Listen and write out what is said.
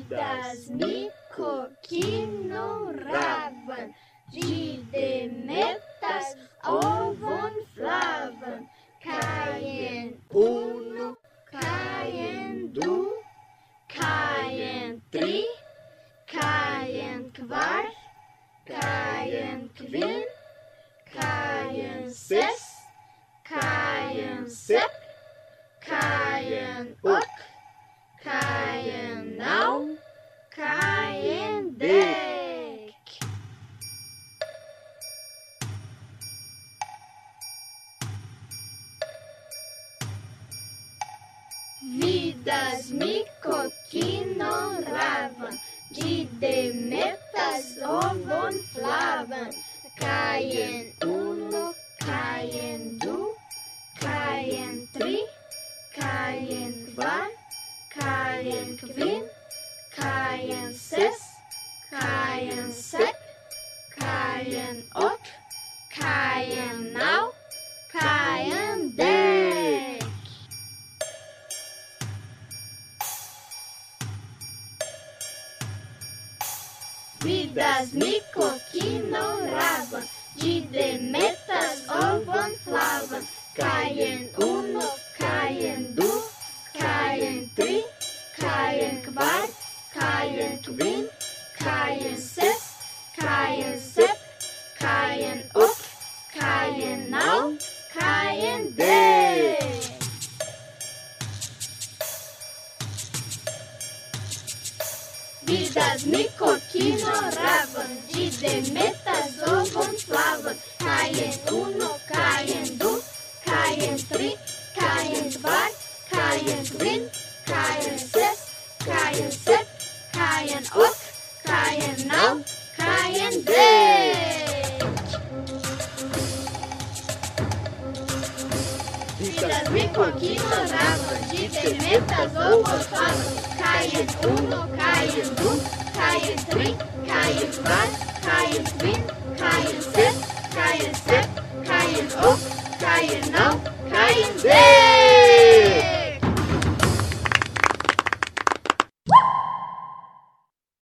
Vidas Mikokino Ravan, Didemetas ovon flavan, Caien uno, Caien du, Caien tri, Caien kvar, Caien kvin, Caien ses, Caien sep, Caien ok, Caien nau, Caien dec. Vidas Mikokino Ravan, Didemetas ovon flavan, Caien uno, Caien du, Caien tri, Caien kvar, Caien kvin, Caien ses, Caien sep, Caien ok, Caien nau, Caien dec. Vidas Mikokino Ravan, Didemetas ovon flavan, Caien uno, Caien du, Caien tri, Caien kvar, Caien kvin, Caien ses, Caien sep, Caien ok, Caien nau, Caien dec. Vidas Mikokino Ravan, Didemetas ovon flavan, Caien uno, Caien du, Caien tri, Caien kvar, Caien kvin, Caien ses, Caien sep, Caien ok, Caien nau, Caien dec. Vidas Mikokino Ravan, Didemetas ovon flavan, Caien uno, Caien du, Caien tri, Caien kvar, Caien kvin, Caien ses, Caien sep, Caien ok, Caien nau, Caien dec.